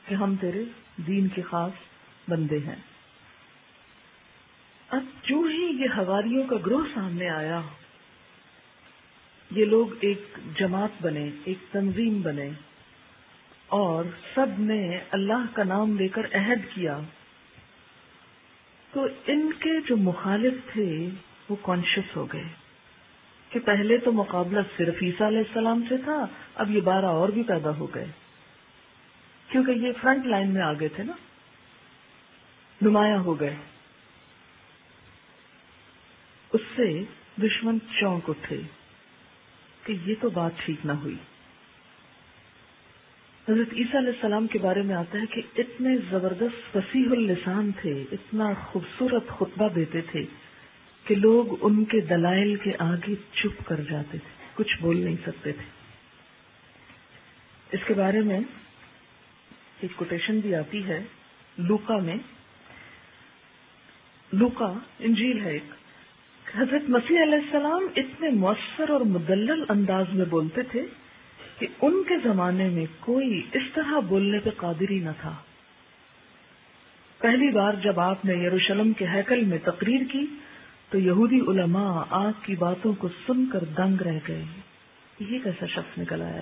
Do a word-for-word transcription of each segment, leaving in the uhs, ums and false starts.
کہ ہم تیرے دین کے خاص بندے ہیں۔ اب جو ہی یہ حواریوں کا گروہ سامنے آیا، یہ لوگ ایک جماعت بنے، ایک تنظیم بنے، اور سب نے اللہ کا نام لے کر عہد کیا، تو ان کے جو مخالف تھے وہ کانشیس ہو گئے کہ پہلے تو مقابلہ صرف عیسیٰ علیہ السلام سے تھا، اب یہ بارہ اور بھی پیدا ہو گئے، کیونکہ یہ فرنٹ لائن میں آگے تھے نا، نمایاں ہو گئے۔ اس سے دشمن چونک اٹھے کہ یہ تو بات ٹھیک نہ ہوئی۔ حضرت عیسیٰ علیہ السلام کے بارے میں آتا ہے کہ اتنے زبردست فصیح اللسان تھے، اتنا خوبصورت خطبہ دیتے تھے کہ لوگ ان کے دلائل کے آگے چپ کر جاتے تھے، کچھ بول نہیں سکتے تھے۔ اس کے بارے میں ایک کوٹیشن بھی آتی ہے لوکا میں، لوکا انجیل ہے ایک، حضرت مسیح علیہ السلام اتنے مؤثر اور مدلل انداز میں بولتے تھے کہ ان کے زمانے میں کوئی اس طرح بولنے پہ قادر ہی نہ تھا۔ پہلی بار جب آپ نے یروشلم کے ہیکل میں تقریر کی تو یہودی علماء آپ کی باتوں کو سن کر دنگ رہ گئے، یہ کیسا شخص نکل آیا ہے،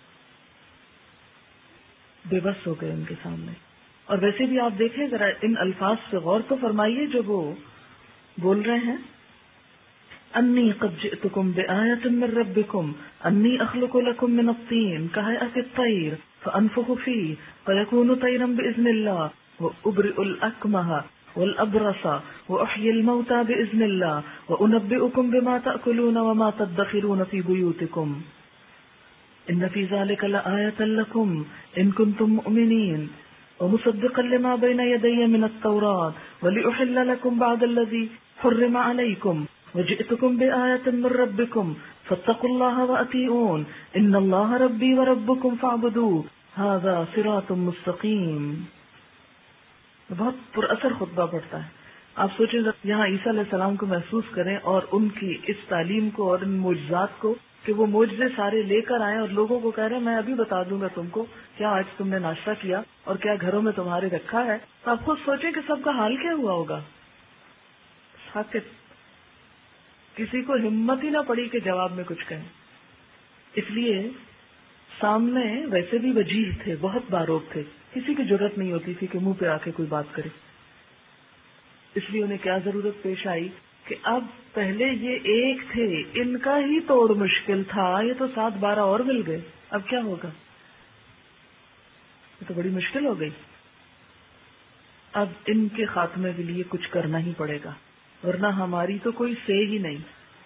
بے بس ہو گئے ان کے سامنے۔ اور ویسے بھی آپ دیکھیں ذرا ان الفاظ پہ غور تو فرمائیے جو وہ بول رہے ہیں، انی قد جئتکم بآیۃ من ربکم انی اخلق لکم من الطین کہیئۃ الطیر فانفخ فیہ فیکون طیرا باذن اللہ وابرئ الاکمہ والابرص واحیی الموتى باذن اللہ وانبئکم بما تأکلون وما تدخرون فی بیوتکم ان فی ذلک لآیۃ لکم ان کنتم مؤمنین ومصدقا لما بین یدی من التوراة ولأحل لکم بعد الذی حرم علیکم وجئتکم بآیۃ من ربکم فاتقوا اللہ وأطیعون ان اللہ ربی وربکم فاعبدوہ ھذا صراط مستقیم۔ بہت پر اثر خطبہ پڑتا ہے۔ آپ سوچیں یہاں عیسیٰ علیہ السلام کو محسوس کریں اور ان کی اس تعلیم کو اور ان معجزات کو کہ وہ معجزے سارے لے کر آئے اور لوگوں کو کہہ رہے ہیں میں ابھی بتا دوں گا تم کو کیا آج تم نے ناشتہ کیا اور کیا گھروں میں تمہارے رکھا ہے، تو آپ خود سوچیں کہ سب کا حال کیا ہوا ہوگا۔ ساکت، کسی کو ہمت ہی نہ پڑی کہ جواب میں کچھ کہیں۔ اس لیے سامنے ویسے بھی وجیح تھے، بہت باروک تھے، کسی کی جرت نہیں ہوتی تھی کہ منہ پہ آ کے کوئی بات کرے۔ اس لیے انہیں کیا ضرورت پیش آئی کہ اب پہلے یہ ایک تھے، ان کا ہی توڑ مشکل تھا، یہ تو سات بارہ اور مل گئے، اب کیا ہوگا؟ یہ تو بڑی مشکل ہو گئی۔ اب ان کے خاتمے کے لیے کچھ کرنا ہی پڑے گا، ورنہ ہماری تو کوئی سے ہی نہیں۔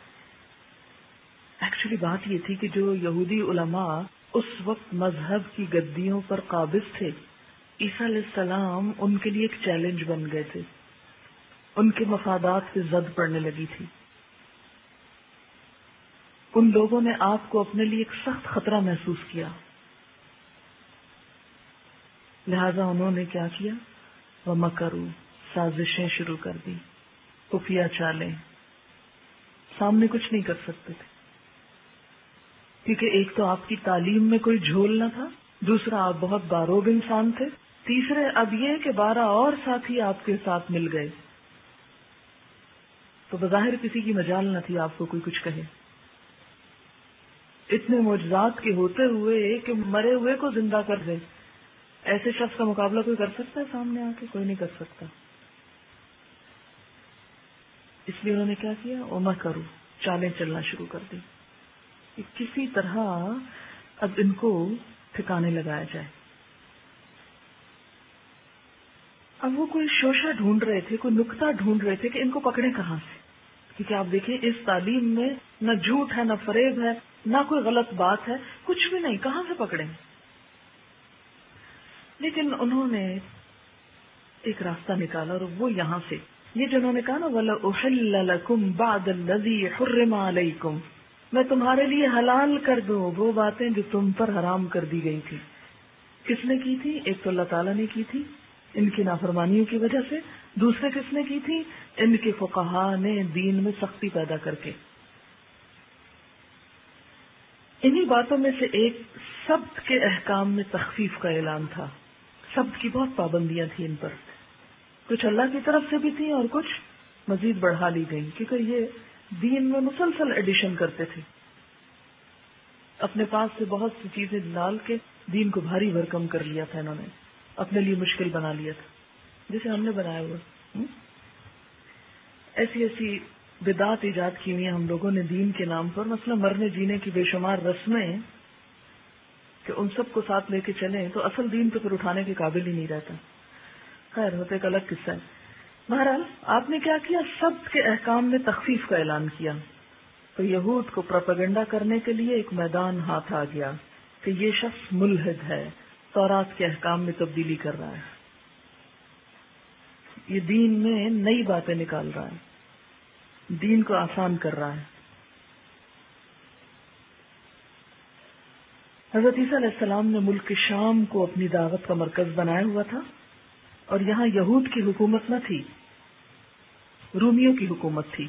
ایکچولی بات یہ تھی کہ جو یہودی علماء اس وقت مذہب کی گدیوں پر قابض تھے، عیسیٰ علیہ السلام ان کے لیے ایک چیلنج بن گئے تھے، ان کے مفادات پہ زد پڑنے لگی تھی۔ ان لوگوں نے آپ کو اپنے لیے ایک سخت خطرہ محسوس کیا، لہذا انہوں نے کیا کیا؟ وَمَكَرُوا، سازشیں شروع کر دی، خفیہ چالیں، سامنے کچھ نہیں کر سکتے تھے، کیونکہ ایک تو آپ کی تعلیم میں کوئی جھول نہ تھا، دوسرا آپ بہت باروگ انسان تھے، تیسرے اب یہ کہ بارہ اور ساتھی آپ کے ساتھ مل گئے، تو بظاہر کسی کی مجال نہ تھی آپ کو کوئی کچھ کہے۔ اتنے معجزات کے ہوتے ہوئے کہ مرے ہوئے کو زندہ کر دے، ایسے شخص کا مقابلہ کوئی کر سکتا ہے؟ سامنے آ کے کوئی نہیں کر سکتا۔ اس لیے انہوں نے کیا کیا؟ وما کرو، چالیں چلنا شروع کر دی کہ کسی طرح اب ان کو ٹھکانے لگایا جائے۔ اب وہ کوئی شوشہ ڈھونڈ رہے تھے، کوئی نکتہ ڈھونڈ رہے تھے کہ ان کو پکڑے کہاں سے، کیونکہ آپ دیکھیں اس تعلیم میں نہ جھوٹ ہے، نہ فریب ہے، نہ کوئی غلط بات ہے، کچھ بھی نہیں، کہاں سے پکڑیں؟ لیکن انہوں نے ایک راستہ نکالا، اور وہ یہاں سے، یہ جو انہوں نے کہا نا وَلَأُحِلَّ لَكُمْ بَعْدَ الَّذِي حُرِّمَ عَلَيْكُمْ، میں تمہارے لیے حلال کر دوں وہ باتیں جو تم پر حرام کر دی گئی تھی۔ کس نے کی تھی؟ ایک تو اللہ تعالیٰ نے کی تھی ان کی نافرمانیوں کی وجہ سے، دوسرے کس نے کی تھی؟ ان کے فقہاء نے دین میں سختی پیدا کر کے۔ انہی باتوں میں سے ایک سبت کے احکام میں تخفیف کا اعلان تھا۔ سب کی بہت پابندیاں تھیں ان پر، کچھ اللہ کی طرف سے بھی تھیں اور کچھ مزید بڑھا لی گئیں، کیونکہ یہ دین میں مسلسل ایڈیشن کرتے تھے، اپنے پاس سے بہت سی چیزیں ڈال کے دین کو بھاری بھرکم کر لیا تھا، انہوں نے اپنے لیے مشکل بنا لیا تھا جسے ہم نے بنایا ہوا۔ ایسی ایسی بدعات ایجاد کی ہوئی ہیں ہم لوگوں نے دین کے نام پر، مثلا مرنے جینے کی بے شمار رسمیں کہ ان سب کو ساتھ لے کے چلیں تو اصل دین تو پھر اٹھانے کے قابل ہی نہیں رہتا۔ خیر ہوتے ایک الگ قصہ ہے۔ بہرحال آپ نے کیا کیا، سب کے احکام میں تخفیف کا اعلان کیا، تو یہود کو پروپیگنڈا کرنے کے لیے ایک میدان ہاتھ آ گیا کہ یہ شخص ملحد ہے، تورات کے احکام میں تبدیلی کر رہا ہے، یہ دین میں نئی باتیں نکال رہا ہے، دین کو آسان کر رہا ہے۔ حضرت عیسیٰ علیہ السلام نے ملک شام کو اپنی دعوت کا مرکز بنایا ہوا تھا، اور یہاں یہود کی حکومت نہ تھی، رومیوں کی حکومت تھی۔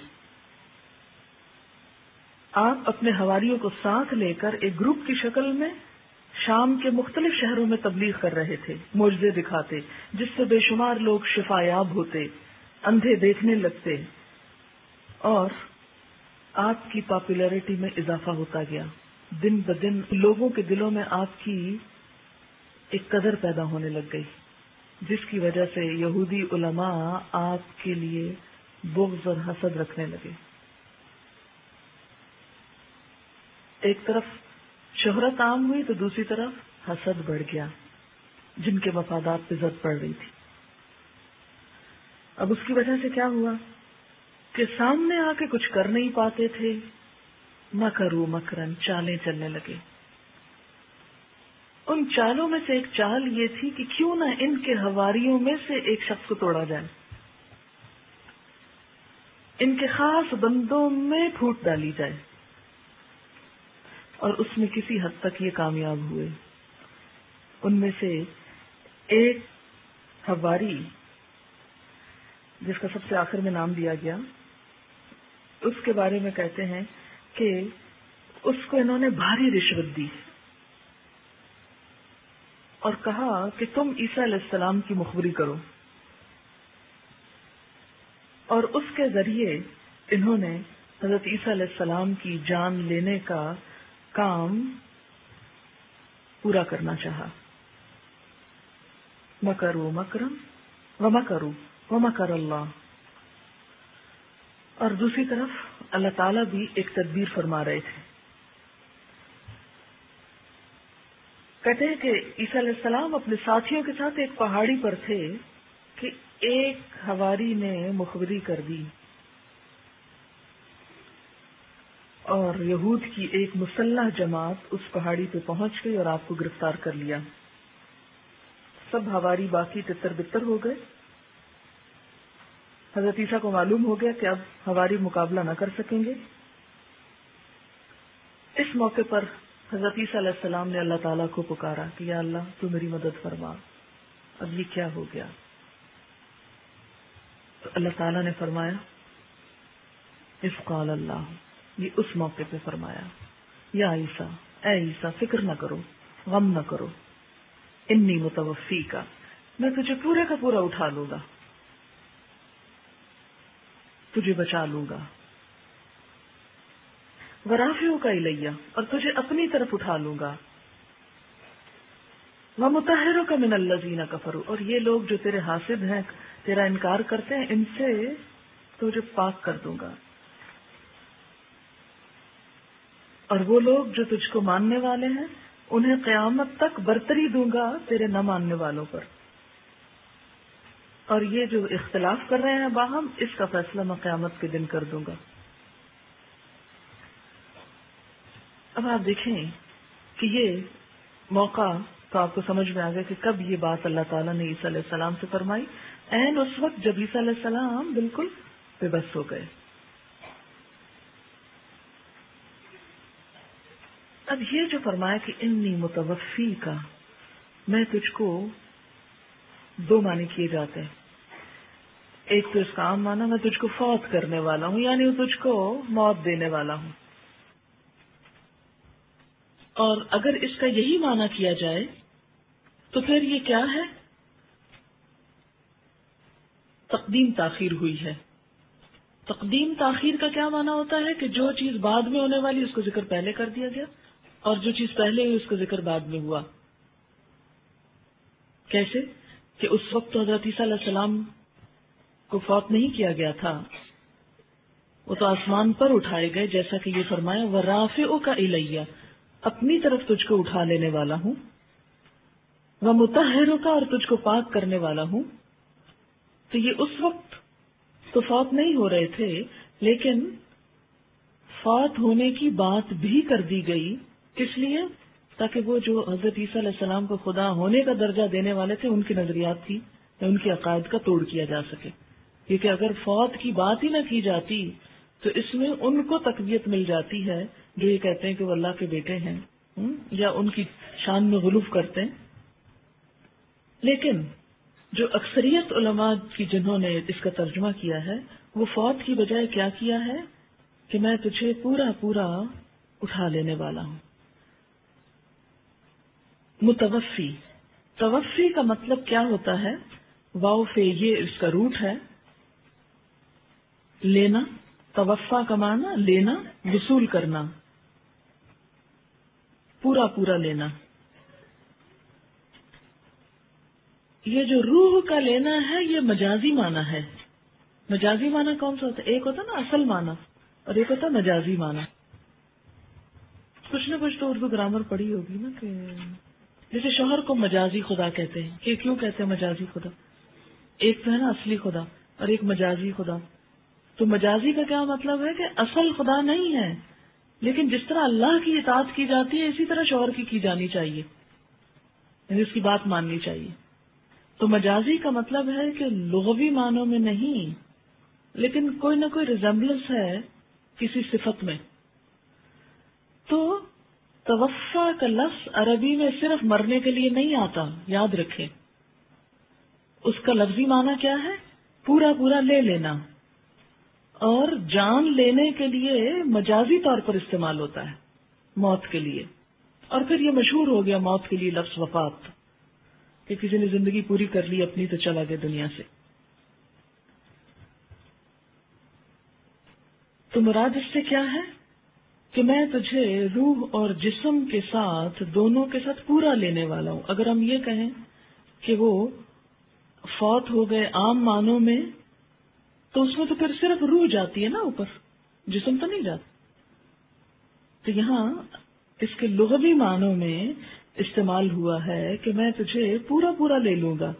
آپ اپنے حواریوں کو ساتھ لے کر ایک گروپ کی شکل میں شام کے مختلف شہروں میں تبلیغ کر رہے تھے، معجزے دکھاتے، جس سے بے شمار لوگ شفا یاب ہوتے، اندھے دیکھنے لگتے، اور آپ کی پاپولیرٹی میں اضافہ ہوتا گیا۔ دن بدن لوگوں کے دلوں میں آپ کی ایک قدر پیدا ہونے لگ گئی، جس کی وجہ سے یہودی علماء آپ کے لیے بغض اور حسد رکھنے لگے۔ ایک طرف شہرت عام ہوئی تو دوسری طرف حسد بڑھ گیا، جن کے مفادات پہ زد پڑ رہی تھی۔ اب اس کی وجہ سے کیا ہوا کہ سامنے آ کے کچھ کر نہیں پاتے تھے، مکروا مکرن، چالیں چلنے لگے۔ ان چالوں میں سے ایک چال یہ تھی کہ کیوں نہ ان کے حواریوں میں سے ایک شخص کو توڑا جائے، ان کے خاص بندوں میں پھوٹ ڈالی جائے، اور اس میں کسی حد تک یہ کامیاب ہوئے۔ ان میں سے ایک حواری جس کا سب سے آخر میں نام دیا گیا، اس کے بارے میں کہتے ہیں کہ اس کو انہوں نے بھاری رشوت دی اور کہا کہ تم عیسیٰ علیہ السلام کی مخبری کرو، اور اس کے ذریعے انہوں نے حضرت عیسیٰ علیہ السلام کی جان لینے کا کام پورا کرنا چاہا۔ مکروا مکرم ومکروا ومکر اللہ۔ اور دوسری طرف اللہ تعالیٰ بھی ایک تدبیر فرما رہے تھے۔ کہتے ہیں کہ عیسیٰ علیہ السلام اپنے ساتھیوں کے ساتھ ایک پہاڑی پر تھے کہ ایک حواری نے مخبری کر دی، اور یہود کی ایک مسلح جماعت اس پہاڑی پہ پہنچ گئی اور آپ کو گرفتار کر لیا۔ سب حواری باقی تتر بتر ہو گئے۔ حضرت عیسیٰ کو معلوم ہو گیا کہ اب حواری مقابلہ نہ کر سکیں گے۔ اس موقع پر حضرت عیسیٰ علیہ السلام نے اللہ تعالیٰ کو پکارا کہ یا اللہ تو میری مدد فرما، اب یہ کیا ہو گیا؟ تو اللہ تعالیٰ نے فرمایا، اذ قال اللہ، یہ اس موقع پہ فرمایا، یا عیسیٰ، اے عیسیٰ فکر نہ کرو، غم نہ کرو، انی متوفیکا، میں تجھے پورے کا پورا اٹھا لوں گا، تجھے بچا لوں گا، ورافعک الیہ، اور تجھے اپنی طرف اٹھا لوں گا، ومطہرک من الذین کفروا، اور یہ لوگ جو تیرے حاسد ہیں، تیرا انکار کرتے ہیں، ان سے تجھے پاک کر دوں گا، اور وہ لوگ جو تجھ کو ماننے والے ہیں انہیں قیامت تک برتری دوں گا تیرے نہ ماننے والوں پر، اور یہ جو اختلاف کر رہے ہیں باہم، اس کا فیصلہ میں قیامت کے دن کر دوں گا۔ اب آپ دیکھیں کہ یہ موقع تو آپ کو سمجھ میں آ گیا کہ کب یہ بات اللہ تعالیٰ نے عیسیٰ علیہ السلام سے فرمائی، عین اس وقت جب عیسیٰ علیہ السلام بالکل بے بس ہو گئے۔ اب یہ جو فرمایا کہ انی متوفی کا، میں تجھ کو، دو معنی کیے جاتے ہیں، ایک تو اس کا عام معنی میں تجھ کو فوت کرنے والا ہوں، یعنی تجھ کو موت دینے والا ہوں، اور اگر اس کا یہی معنی کیا جائے تو پھر یہ کیا ہے تقدیم تاخیر ہوئی ہے. تقدیم تاخیر کا کیا معنی ہوتا ہے کہ جو چیز بعد میں ہونے والی اس کو ذکر پہلے کر دیا گیا اور جو چیز پہلے ہوئی اس کو ذکر بعد میں ہوا. کیسے کہ اس وقت حضرت عیسیٰ علیہ السلام کو فوت نہیں کیا گیا تھا، وہ تو آسمان پر اٹھائے گئے، جیسا کہ یہ فرمایا وَرَافِعُكَ إِلَيَّ، اپنی طرف تجھ کو اٹھا لینے والا ہوں، وَمُطَهِّرُكَ، اور تجھ کو پاک کرنے والا ہوں. تو یہ اس وقت تو فوت نہیں ہو رہے تھے، لیکن فوت ہونے کی بات بھی کر دی گئی. کس لیے؟ تاکہ وہ جو حضرت عیسیٰ علیہ السلام کو خدا ہونے کا درجہ دینے والے تھے ان کی نظریات کی یا ان کے عقائد کا توڑ کیا جا سکے. کیونکہ اگر فوت کی بات ہی نہ کی جاتی تو اس میں ان کو تقویت مل جاتی ہے جو یہ کہتے ہیں کہ وہ اللہ کے بیٹے ہیں یا ان کی شان میں غلوف کرتے ہیں. لیکن جو اکثریت علماء کی جنہوں نے اس کا ترجمہ کیا ہے وہ فوت کی بجائے کیا کیا ہے کہ میں تجھے پورا پورا اٹھا لینے والا ہوں. متوفی، توفی کا مطلب کیا ہوتا ہے؟ واو فے، یہ اس کا روٹ ہے. لینا، توفا کا معنی لینا، وصول کرنا، پورا پورا لینا. یہ جو روح کا لینا ہے یہ مجازی معنی ہے. مجازی معنی کون سا ہوتا ہے؟ ایک ہوتا نا اصل معنی اور ایک ہوتا مجازی معنی. کچھ نہ کچھ تو اردو گرامر پڑھی ہوگی نا کہ جیسے شوہر کو مجازی خدا کہتے ہیں. کہ کیوں کہتے ہیں مجازی خدا؟ ایک تو ہے نا اصلی خدا اور ایک مجازی خدا. تو مجازی کا کیا مطلب ہے کہ اصل خدا نہیں ہے، لیکن جس طرح اللہ کی اطاعت کی جاتی ہے اسی طرح شوہر کی کی جانی چاہیے، یعنی اس کی بات ماننی چاہیے. تو مجازی کا مطلب ہے کہ لغوی معنوں میں نہیں، لیکن کوئی نہ کوئی ریزمبلنس ہے کسی صفت میں. تو توفا کا لفظ عربی میں صرف مرنے کے لیے نہیں آتا، یاد رکھیں. اس کا لفظی معنی کیا ہے؟ پورا پورا لے لینا، اور جان لینے کے لیے مجازی طور پر استعمال ہوتا ہے موت کے لیے. اور پھر یہ مشہور ہو گیا موت کے لیے لفظ وفات، کہ کسی نے زندگی پوری کر لی اپنی تو چلا گیا دنیا سے. تو مراد اس سے کیا ہے کہ میں تجھے روح اور جسم کے ساتھ دونوں کے ساتھ پورا لینے والا ہوں. اگر ہم یہ کہیں کہ وہ فوت ہو گئے عام معنوں میں تو اس میں تو پھر صرف روح جاتی ہے نا اوپر، جسم تو نہیں جاتا. تو یہاں اس کے لغوی معنوں میں استعمال ہوا ہے کہ میں تجھے پورا پورا لے لوں گا.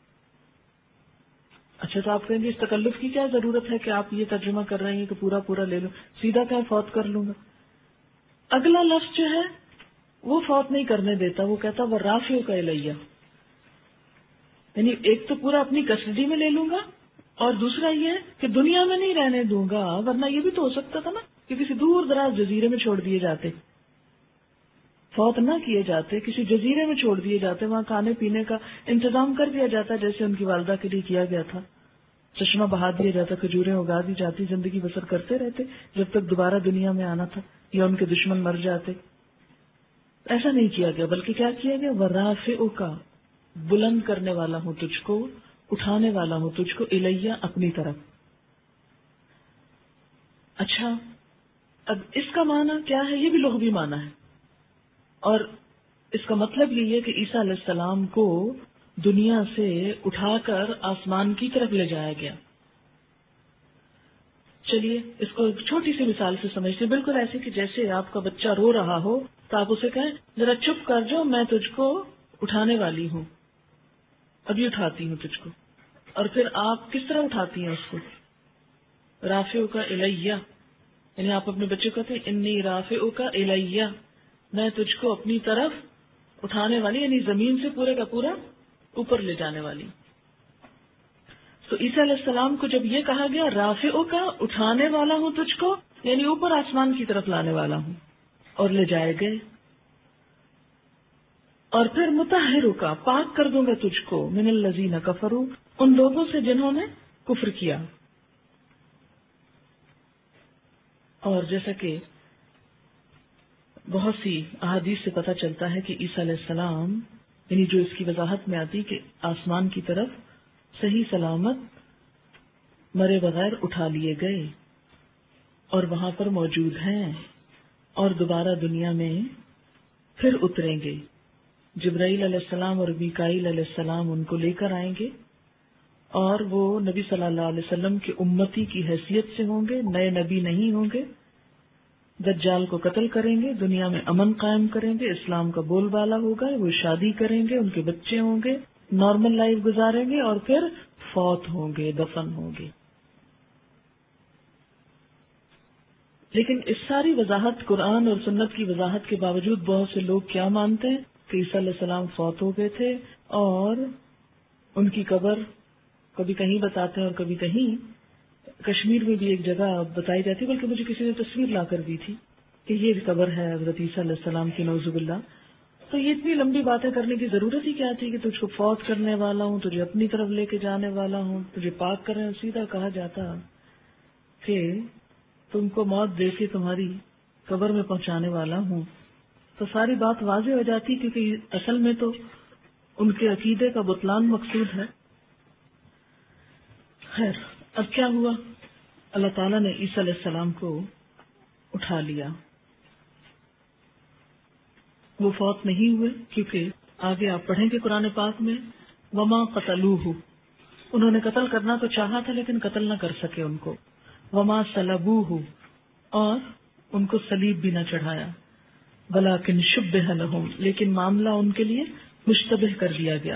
اچھا تو آپ کہیں گے اس تکلف کی کیا ضرورت ہے کہ آپ یہ ترجمہ کر رہے ہیں کہ پورا پورا لے لوں، سیدھا کیا فوت کر لوں گا. اگلا لفظ جو ہے وہ فوت نہیں کرنے دیتا، وہ کہتا وہ رافیو کا الیہ، یعنی ایک تو پورا اپنی کسٹڈی میں لے لوں گا اور دوسرا یہ کہ دنیا میں نہیں رہنے دوں گا. ورنہ یہ بھی تو ہو سکتا تھا نا کہ کسی دور دراز جزیرے میں چھوڑ دیے جاتے، فوت نہ کیے جاتے، کسی جزیرے میں چھوڑ دیے جاتے، وہاں کھانے پینے کا انتظام کر دیا جاتا جیسے ان کی والدہ کے لیے کیا گیا تھا، چشمہ بہا دیا جاتا، کھجوریں اگا دی جاتی، زندگی بسر کرتے رہتے جب تک دوبارہ دنیا میں آنا تھا یا ان کے دشمن مر جاتے. ایسا نہیں کیا گیا، بلکہ کیا کیا گیا؟ وَرَافِعُكَ، بلند کرنے والا ہوں تجھ کو، اٹھانے والا ہوں تجھ کو، الیہ، اپنی طرف. اچھا اب اس کا معنی کیا ہے؟ یہ بھی لغوی معنی ہے، اور اس کا مطلب یہ ہے کہ عیسیٰ علیہ السلام کو دنیا سے اٹھا کر آسمان کی طرف لے جایا گیا. چلیے اس کو ایک چھوٹی سی مثال سے سمجھتے ہیں، بالکل ایسے کہ جیسے آپ کا بچہ رو رہا ہو تو آپ اسے کہیں ذرا چپ کر جاؤ، میں تجھ کو اٹھانے والی ہوں، ابھی اٹھاتی ہوں تجھ کو. اور پھر آپ کس طرح اٹھاتی ہیں اس کو؟ رافعک الیہ، یعنی آپ اپنے بچے کو کہتے ہیں انی رافعک الیہ، میں تجھ کو اپنی طرف اٹھانے والی، یعنی زمین سے پورے کا پورا اوپر لے جانے والی. تو عیسیٰ علیہ السلام کو جب یہ کہا گیا رافعک، اٹھانے والا ہوں تجھ کو، یعنی اوپر آسمان کی طرف لانے والا ہوں، اور لے جائے گئے. اور پھر مطہرک، پاک کر دوں گا تجھ کو، من الذین کفروا، ان لوگوں سے جنہوں نے کفر کیا. اور جیسا کہ بہت سی احادیث سے پتہ چلتا ہے کہ عیسیٰ علیہ السلام، یعنی جو اس کی وضاحت میں آتی کہ آسمان کی طرف صحیح سلامت مرے بغیر اٹھا لیے گئے اور وہاں پر موجود ہیں اور دوبارہ دنیا میں پھر اتریں گے. جبرائیل علیہ السلام اور میکائیل علیہ السلام ان کو لے کر آئیں گے اور وہ نبی صلی اللہ علیہ وسلم کے امتی کی حیثیت سے ہوں گے، نئے نبی نہیں ہوں گے. دجال کو قتل کریں گے، دنیا میں امن قائم کریں گے، اسلام کا بول بالا ہوگا، وہ شادی کریں گے، ان کے بچے ہوں گے، نارمل لائف گزاریں گے اور پھر فوت ہوں گے، دفن ہوں گے. لیکن اس ساری وضاحت قرآن اور سنت کی وضاحت کے باوجود بہت سے لوگ کیا مانتے ہیں کہ عیسیٰ علیہ السلام فوت ہو گئے تھے اور ان کی قبر کبھی کہیں بتاتے ہیں اور کبھی کہیں. کشمیر میں بھی ایک جگہ بتائی جاتی ہے، بلکہ مجھے کسی نے تصویر لا کر دی تھی کہ یہ قبر ہے حضرت عیسیٰ علیہ السلام کی، نعوذ باللہ. تو یہ اتنی لمبی باتیں کرنے کی ضرورت ہی کیا تھی کہ تجھ کو فوت کرنے والا ہوں، تجھے اپنی طرف لے کے جانے والا ہوں، تجھے پاک کرنے. سیدھا کہا جاتا کہ تم کو موت دے کے تمہاری قبر میں پہنچانے والا ہوں، تو ساری بات واضح ہو جاتی، کیونکہ اصل میں تو ان کے عقیدے کا بطلان مقصود ہے. خیر، اب کیا ہوا؟ اللہ تعالیٰ نے عیسیٰ علیہ السلام کو اٹھا لیا. وہ فوت نہیں ہوئے، کیونکہ آگے آپ پڑھیں گے قرآن پاک میں وما قتلوہ، انہوں نے قتل کرنا تو چاہا تھا لیکن قتل نہ کر سکے ان کو. وما صلبوہ، اور ان کو صلیب بھی نہ چڑھایا. ولکن شبہ لہم، لیکن معاملہ ان کے لیے مشتبہ کر دیا گیا.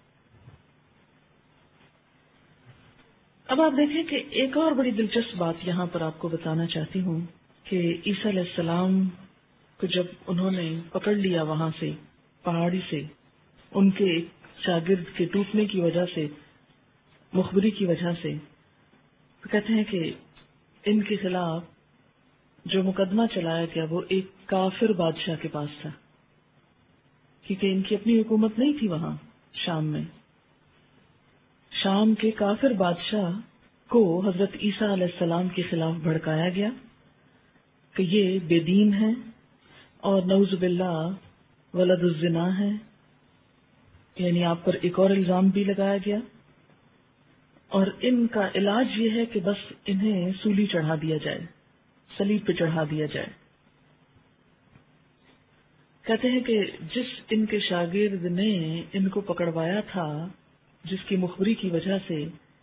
اب آپ دیکھیں کہ ایک اور بڑی دلچسپ بات یہاں پر آپ کو بتانا چاہتی ہوں کہ عیسیٰ علیہ السلام کو جب انہوں نے پکڑ لیا وہاں سے پہاڑی سے، ان کے شاگرد کے ٹوٹنے کی وجہ سے، مخبری کی وجہ سے، تو کہتے ہیں کہ ان کے خلاف جو مقدمہ چلایا گیا وہ ایک کافر بادشاہ کے پاس تھا، کیونکہ ان کی اپنی حکومت نہیں تھی وہاں شام میں. شام کے کافر بادشاہ کو حضرت عیسیٰ علیہ السلام کے خلاف بھڑکایا گیا کہ یہ بے دین ہے اور نعوذ باللہ ولد الزنا ہے، یعنی آپ پر ایک اور الزام بھی لگایا گیا. اور ان کا علاج یہ ہے کہ بس انہیں سولی چڑھا دیا جائے، صلیب پہ چڑھا دیا جائے. کہتے ہیں کہ جس ان کے شاگرد نے ان کو پکڑوایا تھا، جس کی مخبری کی وجہ سے،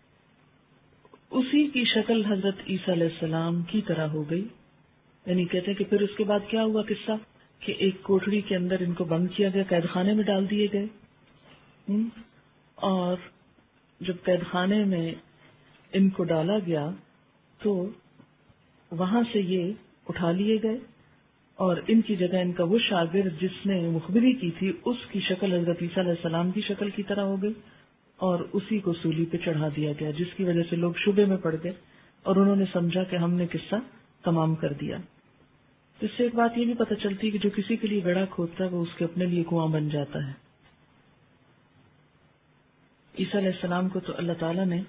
اسی کی شکل حضرت عیسیٰ علیہ السلام کی طرح ہو گئی. یعنی کہتے ہیں کہ پھر اس کے بعد کیا ہوا قصہ کہ ایک کوٹڑی کے اندر ان کو بند کیا گیا، قید خانے میں ڈال دیے گئے، اور جب قید خانے میں ان کو ڈالا گیا تو وہاں سے یہ اٹھا لیے گئے اور ان کی جگہ ان کا وہ شاگرد جس نے مخبری کی تھی اس کی شکل حضرت عیسیٰ علیہ السلام کی شکل کی طرح ہو گئی اور اسی کو سولی پہ چڑھا دیا گیا، جس کی وجہ سے لوگ شبے میں پڑ گئے اور انہوں نے سمجھا کہ ہم نے قصہ تمام کر دیا. اس سے ایک بات یہ بھی پتہ چلتی ہے کہ جو کسی کے لیے گڑھا کھودتا ہے وہ اس کے اپنے لیے کنواں بن جاتا ہے. عیسیٰ علیہ السلام کو تو اللہ تعالیٰ نے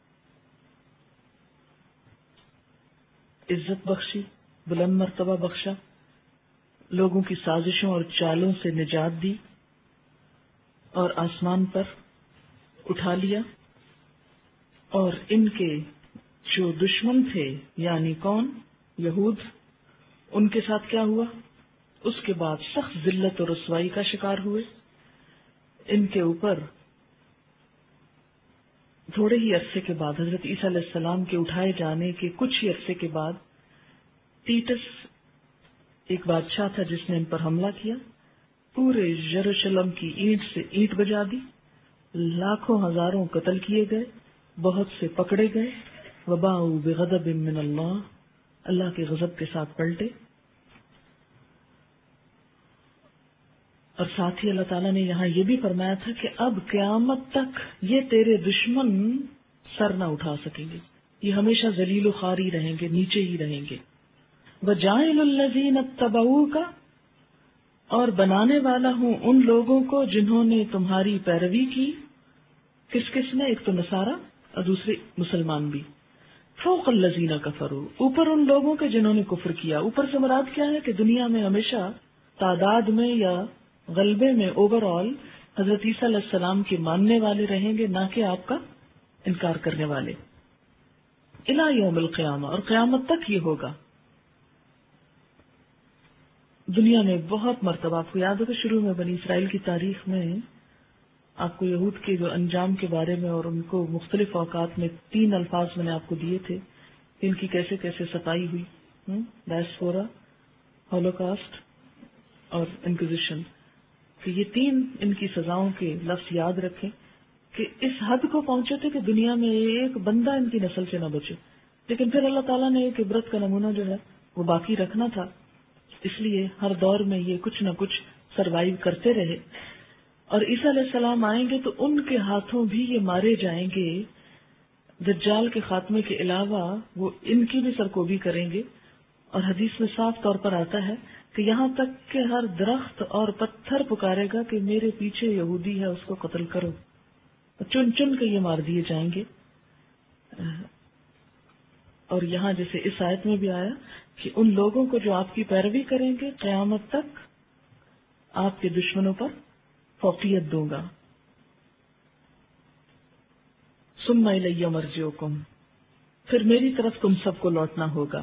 عزت بخشی، بلند مرتبہ بخشا، لوگوں کی سازشوں اور چالوں سے نجات دی اور آسمان پر اٹھا لیا. اور ان کے جو دشمن تھے، یعنی کون؟ یہود، ان کے ساتھ کیا ہوا؟ اس کے بعد سخت ذلت اور رسوائی کا شکار ہوئے. ان کے اوپر تھوڑے ہی عرصے کے بعد، حضرت عیسیٰ علیہ السلام کے اٹھائے جانے کے کچھ ہی عرصے کے بعد، ٹیٹس ایک بادشاہ تھا جس نے ان پر حملہ کیا، پورے یروشلم کی اینٹ سے اینٹ بجا دی، لاکھوں ہزاروں قتل کیے گئے، بہت سے پکڑے گئے. وباءوا بغضب من اللہ، اللہ کے غضب کے ساتھ پلٹے. اور ساتھ ہی اللہ تعالیٰ نے یہاں یہ بھی فرمایا تھا کہ اب قیامت تک یہ تیرے دشمن سر نہ اٹھا سکیں گے، یہ ہمیشہ ذلیل و خواری رہیں گے، نیچے ہی رہیں گے. وَجَاعِلُ الَّذِينَ اتَّبَعُوكَ، اور بنانے والا ہوں ان لوگوں کو جنہوں نے تمہاری پیروی کی. کس کس نے؟ ایک تو نصارہ اور دوسرے مسلمان بھی. فوق الذین کفروا، اوپر ان لوگوں کے جنہوں نے کفر کیا. اوپر سے مراد کیا ہے کہ دنیا میں ہمیشہ تعداد میں یا غلبے میں اوور آل حضرت عیسیٰ علیہ السلام کے ماننے والے رہیں گے، نہ کہ آپ کا انکار کرنے والے. الی یوم القیامہ، اور قیامت تک یہ ہوگا. دنیا میں بہت مرتبہ، آپ کو یاد ہوگا شروع میں بنی اسرائیل کی تاریخ میں آپ کو یہود کے جو انجام کے بارے میں اور ان کو مختلف اوقات میں تین الفاظ میں نے آپ کو دیے تھے، ان کی کیسے کیسے صفائی ہوئی، ڈائسپورا، ہولوکاسٹ اور انکوزیشن. کہ یہ تین ان کی سزاؤں کے لفظ یاد رکھیں کہ اس حد کو پہنچے تھے کہ دنیا میں ایک بندہ ان کی نسل سے نہ بچے. لیکن پھر اللہ تعالیٰ نے ایک عبرت کا نمونہ جو ہے وہ باقی رکھنا تھا، اس لیے ہر دور میں یہ کچھ نہ کچھ سروائیو کرتے رہے. اور عیسیٰ علیہ السلام آئیں گے تو ان کے ہاتھوں بھی یہ مارے جائیں گے. دجال کے خاتمے کے علاوہ وہ ان کی بھی سرکوبی کریں گے. اور حدیث میں صاف طور پر آتا ہے کہ یہاں تک کہ ہر درخت اور پتھر پکارے گا کہ میرے پیچھے یہودی ہے، اس کو قتل کرو. چن چن کے یہ مار دیے جائیں گے. اور یہاں جیسے اس آیت میں بھی آیا کہ ان لوگوں کو جو آپ کی پیروی کریں گے قیامت تک آپ کے دشمنوں پر فوقیت دوں گا. ثم الی مرجعکم، پھر میری طرف تم سب کو لوٹنا ہوگا.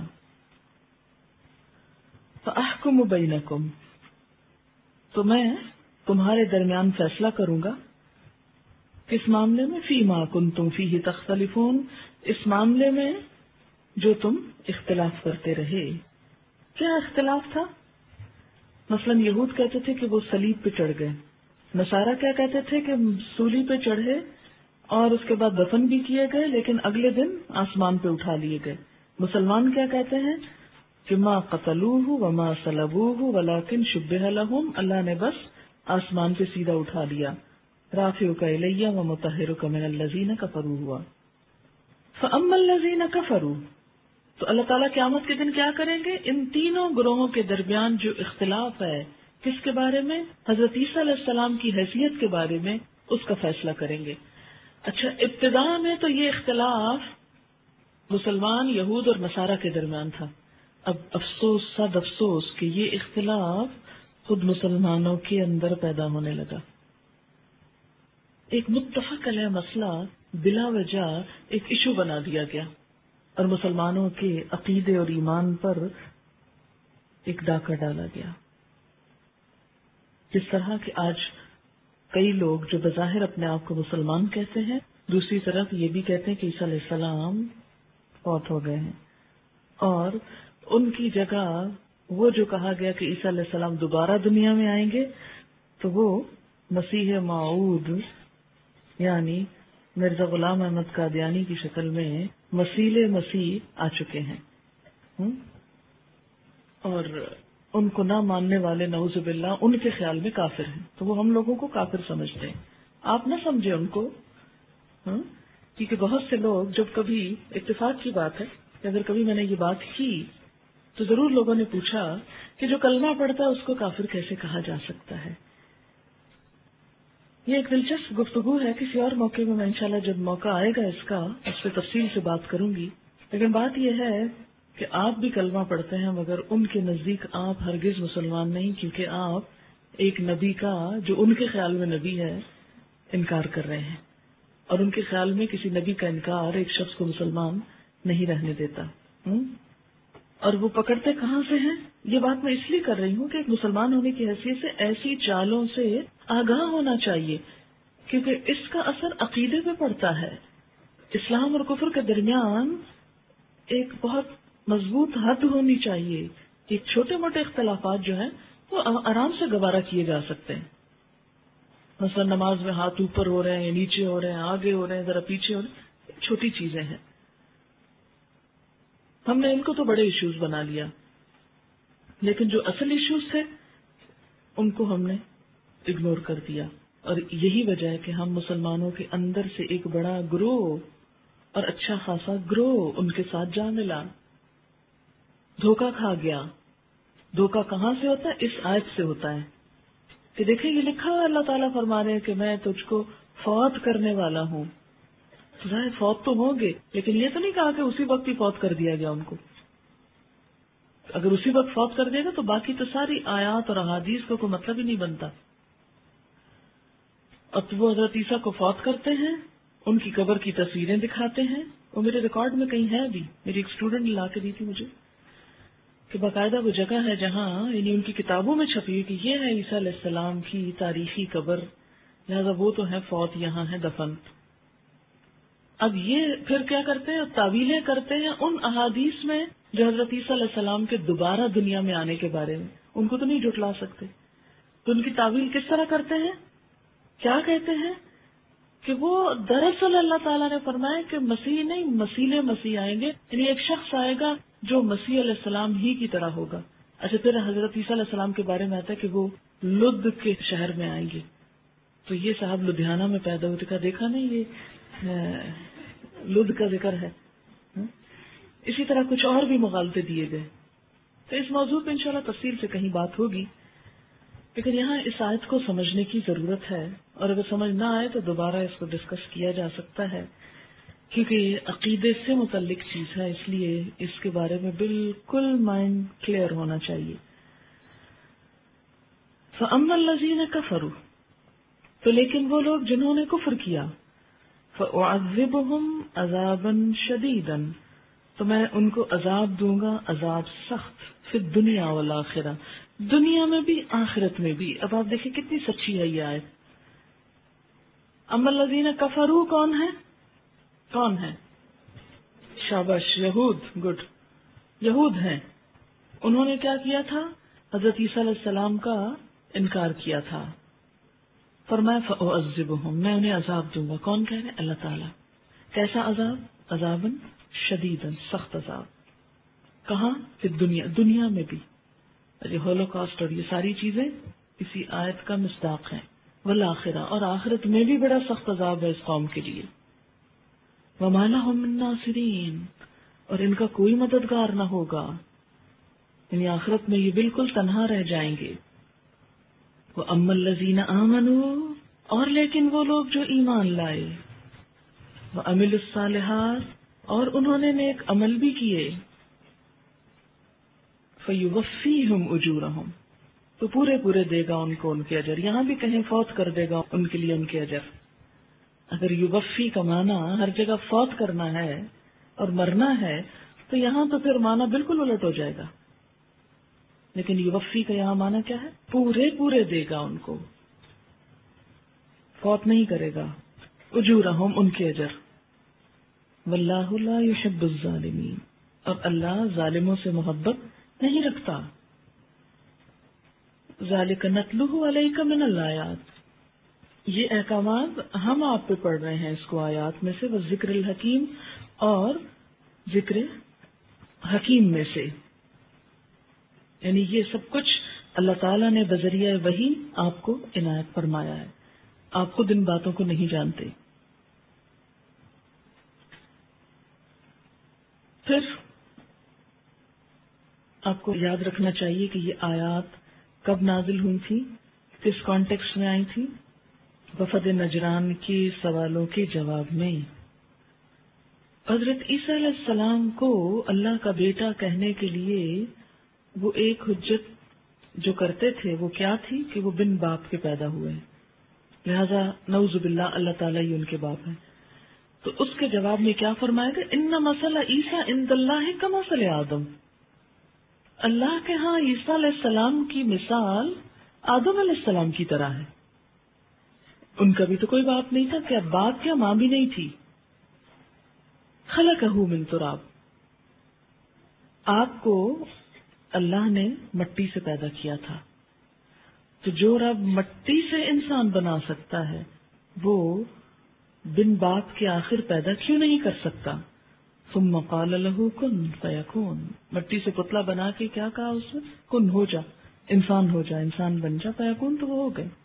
فاحکم بینکم، تو میں تمہارے درمیان فیصلہ کروں گا. کس معاملے میں؟ فیما کنتم فیہ تختلفون، اس معاملے میں جو تم اختلاف کرتے رہے. کیا اختلاف تھا؟ مثلا یہود کہتے تھے کہ وہ صلیب پہ چڑھ گئے، نصارہ کیا کہتے تھے کہ سولی پہ چڑھے اور اس کے بعد دفن بھی کیے گئے لیکن اگلے دن آسمان پہ اٹھا لیے گئے. مسلمان کیا کہتے ہیں کہ ما قتلوہ وما صلبوہ ولکن شبہ لہم، اللہ نے بس آسمان پہ سیدھا اٹھا لیا. رافعک الی ومطہرک من الذین کفروا ہوا. فاما الذین کفروا، تو اللہ تعالیٰ قیامت کے دن کیا کریں گے؟ ان تینوں گروہوں کے درمیان جو اختلاف ہے، کس کے بارے میں؟ حضرت عیسیٰ علیہ السلام کی حیثیت کے بارے میں، اس کا فیصلہ کریں گے. اچھا، ابتدا میں تو یہ اختلاف مسلمان، یہود اور نصارہ کے درمیان تھا. اب افسوس، صد افسوس کہ یہ اختلاف خود مسلمانوں کے اندر پیدا ہونے لگا. ایک متفق علیہ مسئلہ بلا وجہ ایک ایشو بنا دیا گیا اور مسلمانوں کے عقیدے اور ایمان پر ایک ڈاکہ ڈالا گیا. جس طرح کہ آج کئی لوگ جو بظاہر اپنے آپ کو مسلمان کہتے ہیں، دوسری طرف یہ بھی کہتے ہیں کہ عیسیٰ علیہ السلام فوت ہو گئے ہیں، اور ان کی جگہ وہ جو کہا گیا کہ عیسیٰ علیہ السلام دوبارہ دنیا میں آئیں گے، تو وہ مسیح موعود یعنی مرزا غلام احمد قادیانی کی شکل میں مسیح مسیح آ چکے ہیں. اور ان کو نہ ماننے والے نعوذ باللہ ان کے خیال میں کافر ہیں، تو وہ ہم لوگوں کو کافر سمجھتے ہیں. آپ نہ سمجھے ان کو، کیونکہ بہت سے لوگ جب کبھی، اتفاق کی بات ہے کہ اگر کبھی میں نے یہ بات کی تو ضرور لوگوں نے پوچھا کہ جو کلمہ پڑھتا ہے اس کو کافر کیسے کہا جا سکتا ہے. یہ ایک دلچسپ گفتگو ہے، کسی اور موقع میں میں انشاءاللہ جب موقع آئے گا اس کا اس سے تفصیل سے بات کروں گی. لیکن بات یہ ہے کہ آپ بھی کلمہ پڑھتے ہیں مگر ان کے نزدیک آپ ہرگز مسلمان نہیں، کیونکہ آپ ایک نبی کا جو ان کے خیال میں نبی ہے انکار کر رہے ہیں، اور ان کے خیال میں کسی نبی کا انکار ایک شخص کو مسلمان نہیں رہنے دیتا. اور وہ پکڑتے کہاں سے ہیں؟ یہ بات میں اس لیے کر رہی ہوں کہ ایک مسلمان ہونے کی حیثیت سے ایسی چالوں سے آگاہ ہونا چاہیے، کیونکہ اس کا اثر عقیدے پہ پڑتا ہے. اسلام اور کفر کے درمیان ایک بہت مضبوط حد ہونی چاہیے. ایک چھوٹے موٹے اختلافات جو ہیں وہ آرام سے گوارا کیے جا سکتے ہیں. مثلا نماز میں ہاتھ اوپر ہو رہے ہیں، نیچے ہو رہے ہیں، آگے ہو رہے ہیں، ذرا پیچھے ہو رہے ہیں، چھوٹی چیزیں ہیں. ہم نے ان کو تو بڑے ایشوز بنا لیا، لیکن جو اصل ایشوز تھے ان کو ہم نے اگنور کر دیا. اور یہی وجہ ہے کہ ہم مسلمانوں کے اندر سے ایک بڑا گروہ اور اچھا خاصا گروہ ان کے ساتھ جا ملا، دھوکہ کھا گیا. دھوکہ کہاں سے ہوتا ہے؟ اس آیت سے ہوتا ہے کہ دیکھیں یہ لکھا ہے، اللہ تعالیٰ فرما رہے ہیں کہ میں تجھ کو فوت کرنے والا ہوں. ظاہر فوت تو ہوں گے، لیکن یہ تو نہیں کہا کہ اسی وقت ہی فوت کر دیا گیا ان کو. اگر اسی وقت فوت کر دے گا تو باقی تو ساری آیات اور احادیث کا کوئی مطلب ہی نہیں بنتا. اب وہ حضرت عیسیٰ کو فوت کرتے ہیں، ان کی قبر کی تصویریں دکھاتے ہیں. وہ میرے ریکارڈ میں کہیں ہے بھی, میری ایک اسٹوڈنٹ نے لا کے دی تھی مجھے, کہ باقاعدہ وہ جگہ ہے جہاں یعنی ان کی کتابوں میں چھپی ہوئی کہ یہ ہے عیسیٰ علیہ السلام کی تاریخی قبر, لہذا وہ تو ہے فوت, یہاں ہے دفن. اب یہ پھر کیا کرتے ہیں, تعویلیں کرتے ہیں ان احادیث میں جو حضرت عیسیٰ علیہ السلام کے دوبارہ دنیا میں آنے کے بارے میں, ان کو تو نہیں جھٹلا سکتے. تو ان کی تعویل کس طرح کرتے ہیں, کیا کہتے ہیں کہ وہ دراصل اللہ تعالیٰ نے فرمایا کہ مسیح نہیں, مسیح مسیح آئیں گے, یعنی ایک شخص آئے گا جو مسیح علیہ السلام ہی کی طرح ہوگا. اچھا, پھر حضرت عیسیٰ علیہ السلام کے بارے میں آتا ہے کہ وہ لد کے شہر میں آئیں گے. تو یہ صاحب لدھیانہ میں پیدا ہوتے کا دیکھا نہیں, یہ لد کا ذکر ہے. اسی طرح کچھ اور بھی مغالطے دیے گئے. تو اس موضوع پہ انشاءاللہ تفصیل سے کہیں بات ہوگی, لیکن یہاں اس آیت کو سمجھنے کی ضرورت ہے, اور اگر سمجھ نہ آئے تو دوبارہ اس کو ڈسکس کیا جا سکتا ہے, کیونکہ یہ عقیدے سے متعلق چیز ہے, اس لیے اس کے بارے میں بالکل مائنڈ کلیئر ہونا چاہیے. فَأَمَّا الَّذِينَ كَفَرُوا, تو لیکن وہ لوگ جنہوں نے کفر کیا, فَأُعَذِّبُهُمْ عَذَابًا شَدِيدًا, تو میں ان کو عذاب دوں گا, عذاب سخت, فی الدنیا والآخرہ, دنیا میں بھی آخرت میں بھی. اب آپ دیکھیں کتنی سچی ہے یہ آیت. اما الذین کفروا کون ہے, کون ہے, شاباش, یہود. گڈ, یہود ہیں. انہوں نے کیا کیا تھا, حضرت عیسیٰ علیہ السلام کا انکار کیا تھا. فرمایا فأعذبهم, میں انہیں عذاب دوں گا. کون کہہ رہے, اللہ تعالیٰ. کیسا عذاب, عذاباً شدیداً, سخت عذاب. کہاں, فی دنیا, دنیا میں بھی. یہ ہولوکاسٹ اور یہ ساری چیزیں اسی آیت کا مصداق ہیں. والآخرہ, اور آخرت میں بھی بڑا سخت عذاب ہے اس قوم کے لیے. وما لهم من ناصرین, اور ان کا کوئی مددگار نہ ہوگا, یعنی آخرت میں یہ بالکل تنہا رہ جائیں گے. وَأَمَّا الَّذِينَ آمَنُوا, اور لیکن وہ لوگ جو ایمان لائے, وَعَمِلُوا الصَّالِحَاتِ, اور انہوں نے نیک عمل بھی کیے, فَيُوَفِّيهِمْ أُجُورَهُمْ, تو پورے پورے دے گا ان کو ان کے اجر. یہاں بھی کہیں فوت کر دے گا ان کے لیے ان کے اجر. اگر یوفی کا معنی ہر جگہ فوت کرنا ہے اور مرنا ہے, تو یہاں تو پھر معنی بالکل الٹ ہو جائے گا. لیکن یوفی کا یہاں معنی کیا ہے, پورے پورے دے گا ان کو, فوت نہیں کرے گا. اجورہم, ان کے اجر. واللہ لا یحب الظالمین, اور اللہ ظالموں سے محبت نہیں رکھتا. ذالک نتلوہ علیک من الآیات, یہ احکامات ہم آپ پہ پڑھ رہے ہیں اس کو آیات میں سے, وہ ذکر الحکیم, اور ذکر حکیم میں سے. یعنی یہ سب کچھ اللہ تعالیٰ نے بذریعہ وحی آپ کو عنایت فرمایا ہے, آپ خود ان باتوں کو نہیں جانتے. پھر آپ کو یاد رکھنا چاہیے کہ یہ آیات کب نازل ہوئی تھی, کس کانٹیکسٹ میں آئی تھی, وفد نجران کے سوالوں کے جواب میں. حضرت عیسیٰ علیہ السلام کو اللہ کا بیٹا کہنے کے لیے وہ ایک حجت جو کرتے تھے وہ کیا تھی کہ وہ بن باپ کے پیدا ہوئے, لہذا نعوذ باللہ اللہ تعالیٰ ہی ان کے باپ ہیں. تو اس کے جواب میں کیا فرمائے گا, ان مثل عیسیٰ عند اللہ کمثل آدم, اللہ کے ہاں عیسیٰ علیہ السلام کی مثال آدم علیہ السلام کی طرح ہے. ان کا بھی تو کوئی باپ نہیں تھا, کیا باپ کیا ماں بھی نہیں تھی. خلقہ من تراب, آپ کو اللہ نے مٹی سے پیدا کیا تھا. تو جو رب مٹی سے انسان بنا سکتا ہے وہ بن باپ کے آخر پیدا کیوں نہیں کر سکتا. ثم قال له کن فیکون, مٹی سے پتلا بنا کے کیا کہا اس نے, کن ہو جا, انسان ہو جا, انسان بن جا, فیکون, تو وہ ہو گئے.